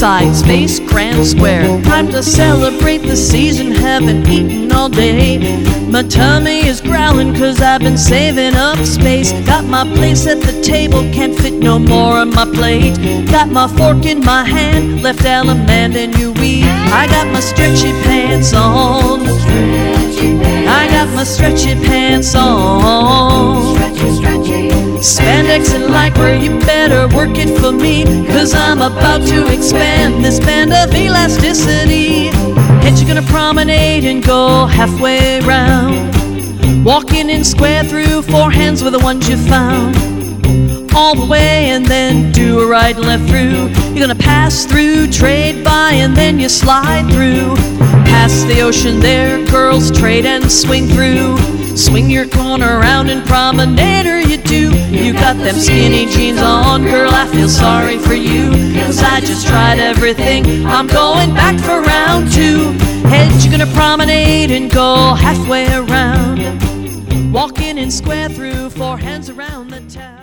side space, grand square. Time to celebrate the season, haven't eaten all day. My tummy is growling 'cause I've been saving up space. Got my place at the table, can't fit no more on my plate. Got my fork in my hand, left Alamand and you eat. I got my stretchy pants on. I got my stretchy pants on. Spandex and lycra, you better work it for me, 'cause I'm about to expand this band of elasticity. And you're gonna promenade and go halfway round, walking in square through four hands with the ones you found. All the way and then do a right and left through. You're gonna pass through, trade by, and then you slide through. Past the ocean there, girls trade and swing through. Swing your corner around and promenader you do. You got them skinny jeans on, girl, I feel sorry for you, 'cause I just tried everything, I'm going back for round two. Head, you're gonna promenade and go halfway around, walking in square through four hands around the town.